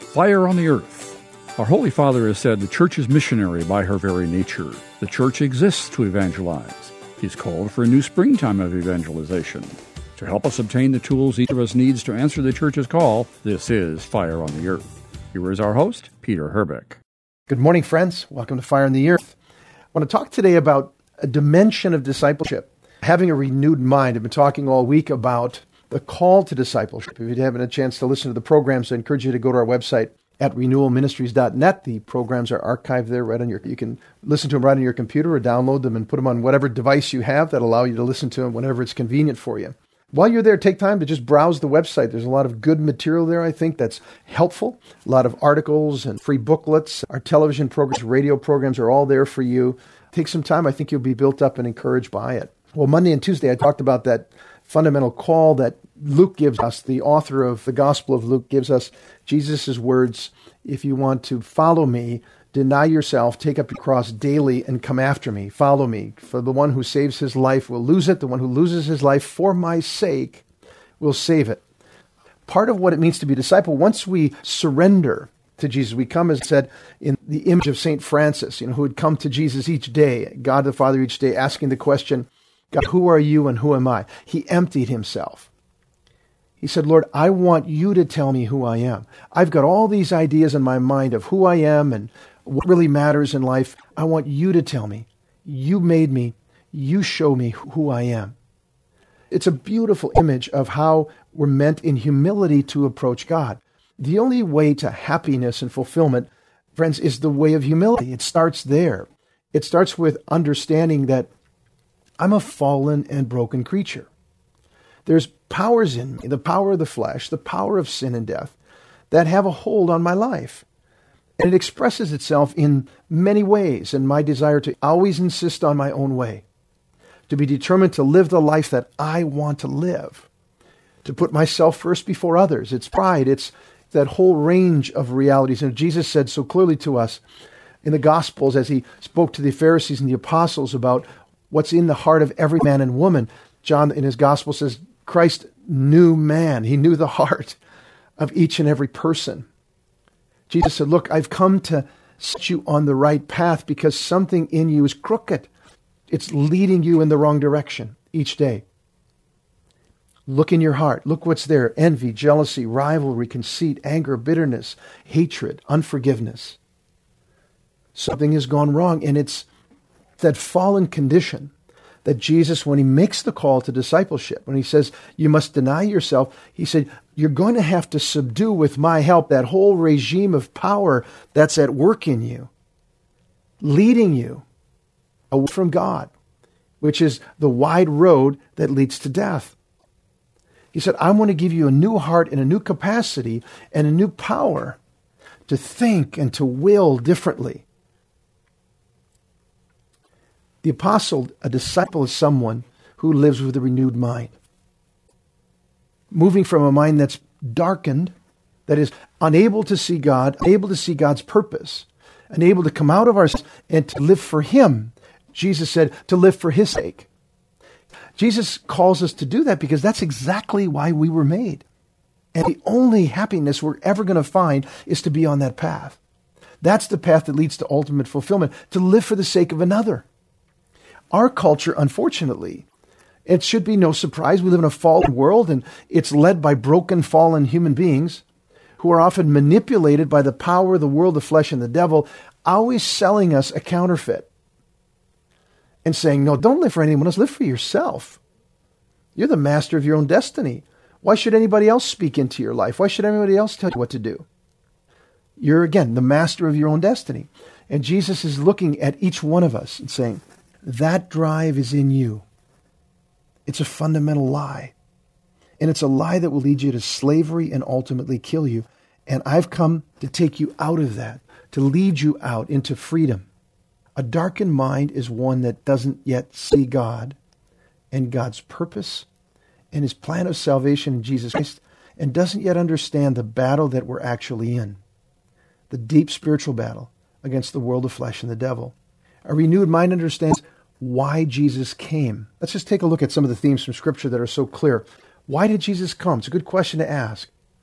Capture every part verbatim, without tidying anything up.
Fire on the Earth. Our Holy Father has said the Church is missionary by her very nature. The Church exists to evangelize. He's called for a new springtime of evangelization. To help us obtain the tools each of us needs to answer the Church's call, this is Fire on the Earth. Here is our host, Peter Herbeck. Good morning, friends. Welcome to Fire on the Earth. I want to talk today about a dimension of discipleship, having a renewed mind. I've been talking all week about the call to discipleship. If you haven't had a chance to listen to the programs, I encourage you to go to our website at renewal ministries dot net. The programs are archived there right on your, you can listen to them right on your computer or download them and put them on whatever device you have that allow you to listen to them whenever it's convenient for you. While you're there, take time to just browse the website. There's a lot of good material there, I think, that's helpful. A lot of articles and free booklets. Our television programs, radio programs are all there for you. Take some time. I think you'll be built up and encouraged by it. Well, Monday and Tuesday, I talked about that fundamental call that Luke gives us. The author of the Gospel of Luke gives us Jesus' words, if you want to follow me, deny yourself, take up your cross daily, and come after me. Follow me. For the one who saves his life will lose it. The one who loses his life for my sake will save it. Part of what it means to be a disciple, once we surrender to Jesus, we come, as said, in the image of Saint Francis, you know, who would come to Jesus each day, God the Father each day, asking the question, God, who are you and who am I? He emptied himself. He said, Lord, I want you to tell me who I am. I've got all these ideas in my mind of who I am and what really matters in life. I want you to tell me. You made me. You show me who I am. It's a beautiful image of how we're meant in humility to approach God. The only way to happiness and fulfillment, friends, is the way of humility. It starts there. It starts with understanding that I'm a fallen and broken creature. There's powers in me, the power of the flesh, the power of sin and death, that have a hold on my life. And it expresses itself in many ways, in my desire to always insist on my own way, to be determined to live the life that I want to live, to put myself first before others. It's pride. It's that whole range of realities. And Jesus said so clearly to us in the Gospels as he spoke to the Pharisees and the apostles about what's in the heart of every man and woman. John in his Gospel says, Christ knew man. He knew the heart of each and every person. Jesus said, look, I've come to set you on the right path because something in you is crooked. It's leading you in the wrong direction each day. Look in your heart. Look what's there. Envy, jealousy, rivalry, conceit, anger, bitterness, hatred, unforgiveness. Something has gone wrong, and it's that fallen condition that Jesus, when he makes the call to discipleship, when he says, you must deny yourself, he said, you're going to have to subdue with my help that whole regime of power that's at work in you, leading you away from God, which is the wide road that leads to death. He said, I want to give you a new heart and a new capacity and a new power to think and to will differently. The apostle, a disciple, is someone who lives with a renewed mind. Moving from a mind that's darkened, that is unable to see God, unable to see God's purpose, unable to come out of ourselves and to live for him. Jesus said, to live for his sake. Jesus calls us to do that because that's exactly why we were made. And the only happiness we're ever going to find is to be on that path. That's the path that leads to ultimate fulfillment, to live for the sake of another. Our culture, unfortunately, it should be no surprise. We live in a fallen world, and it's led by broken, fallen human beings who are often manipulated by the power of the world, the flesh, and the devil, always selling us a counterfeit and saying, no, don't live for anyone else. Live for yourself. You're the master of your own destiny. Why should anybody else speak into your life? Why should anybody else tell you what to do? You're, again, the master of your own destiny. And Jesus is looking at each one of us and saying, that drive is in you. It's a fundamental lie. And it's a lie that will lead you to slavery and ultimately kill you. And I've come to take you out of that, to lead you out into freedom. A darkened mind is one that doesn't yet see God and God's purpose and his plan of salvation in Jesus Christ, and doesn't yet understand the battle that we're actually in, the deep spiritual battle against the world of flesh and the devil. A renewed mind understands why Jesus came. Let's just take a look at some of the themes from Scripture that are so clear. Why did Jesus come? It's a good question to ask.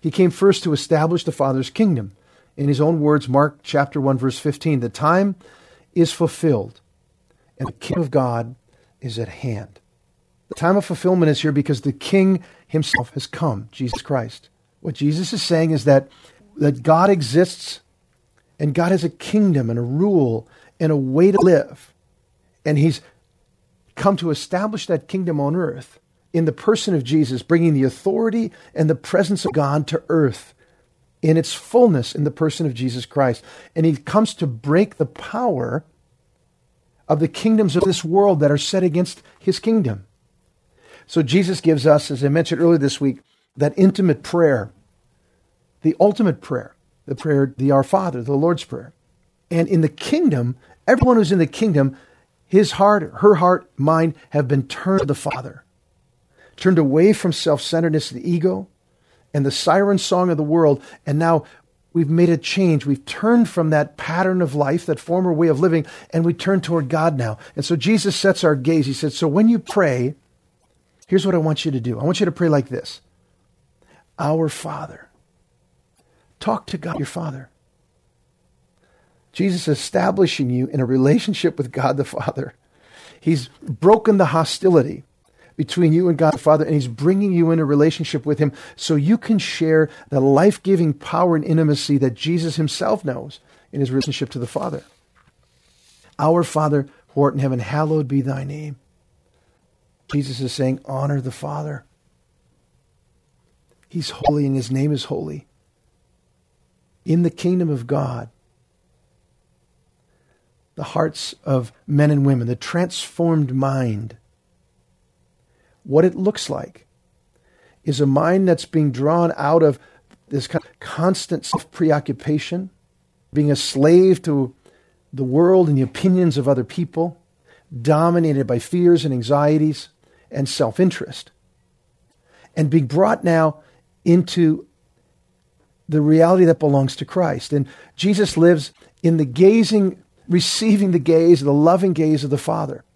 He came first to establish the Father's kingdom. In his own words, Mark chapter one, verse fifteen, the time is fulfilled, and the kingdom of God is at hand. The time of fulfillment is here because the King himself has come, Jesus Christ. What Jesus is saying is that, that God exists, and God has a kingdom and a rule and a way to live. And he's come to establish that kingdom on earth in the person of Jesus, bringing the authority and the presence of God to earth in its fullness in the person of Jesus Christ. And he comes to break the power of the kingdoms of this world that are set against his kingdom. So Jesus gives us, as I mentioned earlier this week, that intimate prayer, the ultimate prayer, the prayer, the Our Father, the Lord's Prayer. And in the kingdom, everyone who's in the kingdom, his heart, her heart, mind have been turned to the Father, turned away from self-centeredness and ego and the siren song of the world. And now we've made a change. We've turned from that pattern of life, that former way of living, and we turn toward God now. And so Jesus sets our gaze. He said, so when you pray, here's what I want you to do. I want you to pray like this. Our Father. Talk to God, your Father. Jesus is establishing you in a relationship with God the Father. He's broken the hostility between you and God the Father, and he's bringing you in a relationship with him so you can share the life-giving power and intimacy that Jesus himself knows in his relationship to the Father. Our Father, who art in heaven, hallowed be thy name. Jesus is saying, honor the Father. He's holy and his name is holy. In the kingdom of God, the hearts of men and women, the transformed mind, what it looks like is a mind that's being drawn out of this kind of constant self-preoccupation, being a slave to the world and the opinions of other people, dominated by fears and anxieties and self-interest, and being brought now into the reality that belongs to Christ. And Jesus lives in the gazing, receiving the gaze, the loving gaze of the Father.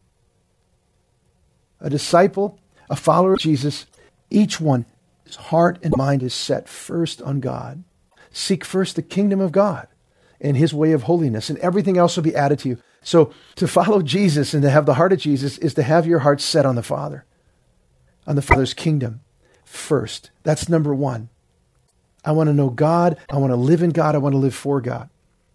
A disciple, a follower of Jesus, each one, his heart and mind is set first on God. Seek first the kingdom of God and his way of holiness, and everything else will be added to you. So to follow Jesus and to have the heart of Jesus is to have your heart set on the Father, on the Father's kingdom first. That's number one. I want to know God. I want to live in God. I want to live for God.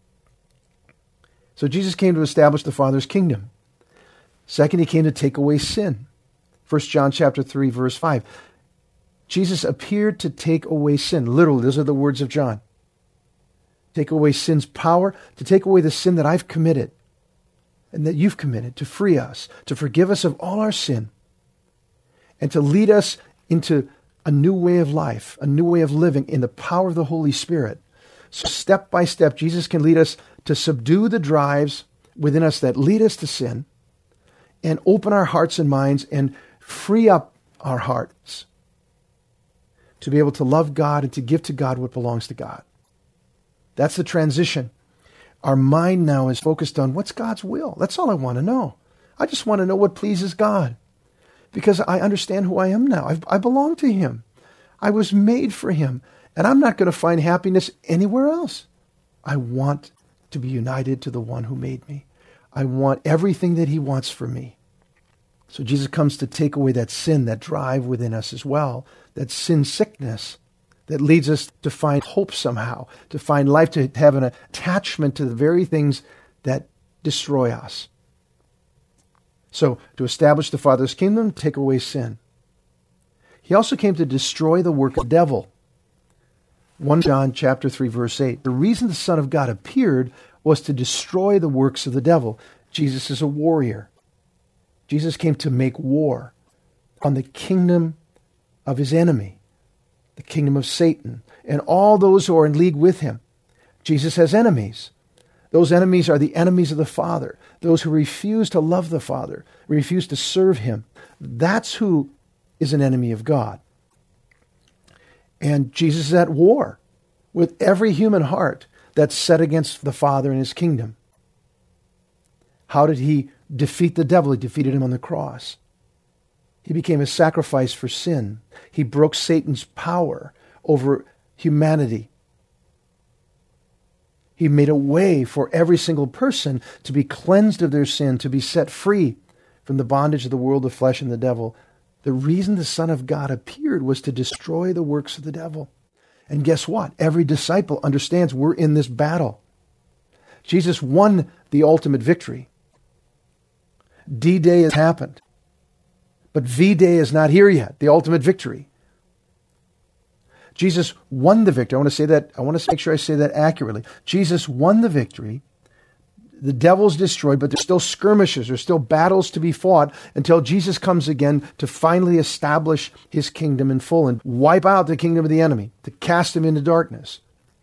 So Jesus came to establish the Father's kingdom. Second, he came to take away sin. First John chapter three, verse five. Jesus appeared to take away sin. Literally, those are the words of John. Take away sin's power, to take away the sin that I've committed and that you've committed, to free us, to forgive us of all our sin, and to lead us into a new way of life, a new way of living in the power of the Holy Spirit. So step by step, Jesus can lead us to subdue the drives within us that lead us to sin and open our hearts and minds and free up our hearts to be able to love God and to give to God what belongs to God. That's the transition. Our mind now is focused on what's God's will. That's all I want to know. I just want to know what pleases God because I understand who I am now. I've, I belong to him. I was made for him, and I'm not going to find happiness anywhere else. I want to be united to the one who made me. I want everything that he wants for me. So Jesus comes to take away that sin, that drive within us as well, that sin sickness that leads us to find hope somehow, to find life, to have an attachment to the very things that destroy us. So to establish the Father's kingdom, take away sin. He also came to destroy the work of the devil. First John chapter three, verse eight. The reason the Son of God appeared was to destroy the works of the devil. Jesus is a warrior. Jesus came to make war on the kingdom of his enemy, the kingdom of Satan, and all those who are in league with him. Jesus has enemies. Those enemies are the enemies of the Father, those who refuse to love the Father, refuse to serve him. That's who is an enemy of God. And Jesus is at war with every human heart that's set against the Father and his kingdom. How did he defeat the devil? He defeated him on the cross. He became a sacrifice for sin. He broke Satan's power over humanity. He made a way for every single person to be cleansed of their sin, to be set free from the bondage of the world, the flesh, and the devil. The reason the Son of God appeared was to destroy the works of the devil. And guess what? Every disciple understands we're in this battle. Jesus won the ultimate victory. D-Day has happened. But V-Day is not here yet, the ultimate victory. Jesus won the victory. I want to say that, I want to make sure I say that accurately. Jesus won the victory. The devil's destroyed, but there's still skirmishes, there's still battles to be fought until Jesus comes again to finally establish his kingdom in full and wipe out the kingdom of the enemy, to cast him into darkness.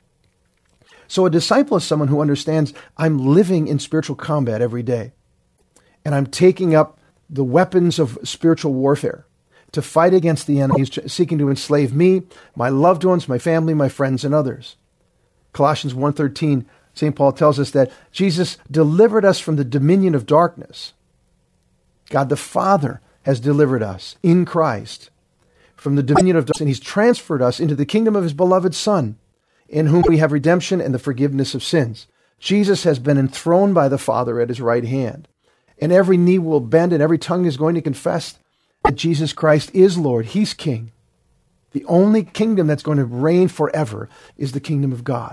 So a disciple is someone who understands I'm living in spiritual combat every day. And I'm taking up the weapons of spiritual warfare to fight against the enemy who's seeking to enslave me, my loved ones, my family, my friends, and others. Colossians one thirteen, Saint Paul tells us that Jesus delivered us from the dominion of darkness. God the Father has delivered us in Christ from the dominion of darkness, and he's transferred us into the kingdom of his beloved Son, in whom we have redemption and the forgiveness of sins. Jesus has been enthroned by the Father at his right hand. And every knee will bend and every tongue is going to confess that Jesus Christ is Lord. He's King. The only kingdom that's going to reign forever is the kingdom of God.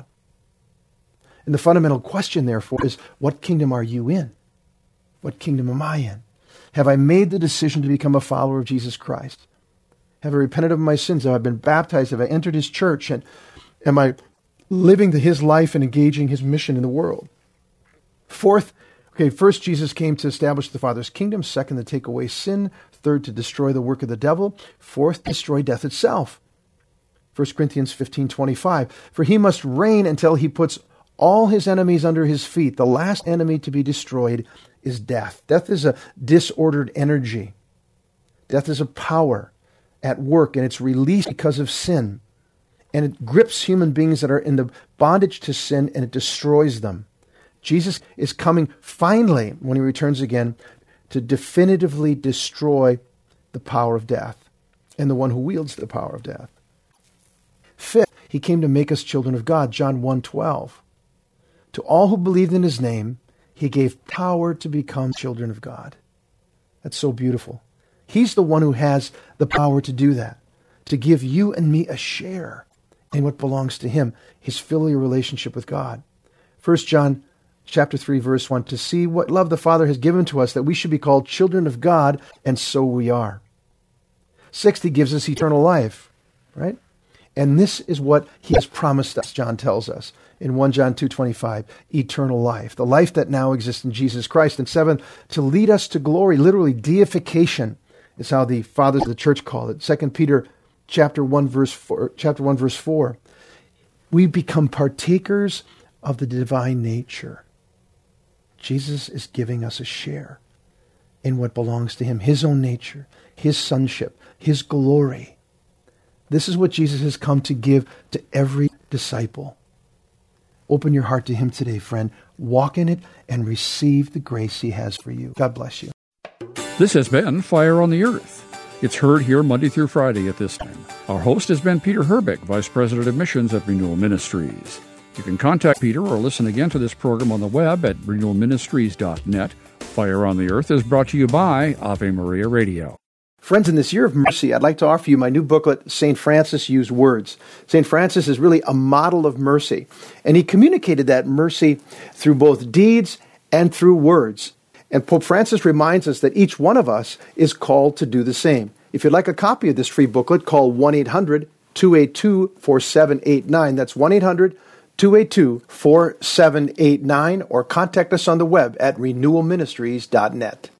And the fundamental question, therefore, is what kingdom are you in? What kingdom am I in? Have I made the decision to become a follower of Jesus Christ? Have I repented of my sins? Have I been baptized? Have I entered his church? And am I living his life and engaging his mission in the world? Fourth, okay, first, Jesus came to establish the Father's kingdom. Second, to take away sin. Third, to destroy the work of the devil. Fourth, destroy death itself. First Corinthians fifteen twenty-five. For he must reign until he puts all his enemies under his feet. The last enemy to be destroyed is death. Death is a disordered energy. Death is a power at work, and it's released because of sin. And it grips human beings that are in the bondage to sin, and it destroys them. Jesus is coming finally, when he returns again, to definitively destroy the power of death and the one who wields the power of death. Fifth, he came to make us children of God, John one twelve. To all who believed in his name, he gave power to become children of God. That's so beautiful. He's the one who has the power to do that, to give you and me a share in what belongs to him, his filial relationship with God. First John chapter three, verse one, to see what love the Father has given to us, that we should be called children of God, and so we are. Sixth, he gives us eternal life, right? And this is what he has promised us, John tells us in First John two twenty-five, eternal life, the life that now exists in Jesus Christ. And seventh, to lead us to glory, literally deification is how the fathers of the church call it. Second Peter chapter one, verse four, chapter one, verse four. We become partakers of the divine nature. Jesus is giving us a share in what belongs to him, his own nature, his sonship, his glory. This is what Jesus has come to give to every disciple. Open your heart to him today, friend. Walk in it and receive the grace he has for you. God bless you. This has been Fire on the Earth. It's heard here Monday through Friday at this time. Our host has been Peter Herbeck, Vice President of Missions at Renewal Ministries. You can contact Peter or listen again to this program on the web at renewal ministries dot net. Fire on the Earth is brought to you by Ave Maria Radio. Friends, in this year of mercy, I'd like to offer you my new booklet, Saint Francis Used Words. Saint Francis is really a model of mercy, and he communicated that mercy through both deeds and through words. And Pope Francis reminds us that each one of us is called to do the same. If you'd like a copy of this free booklet, call one eight hundred two eight two four seven eight nine. That's one eight hundred two eight two four seven eight nine, or contact us on the web at renewal ministries dot net.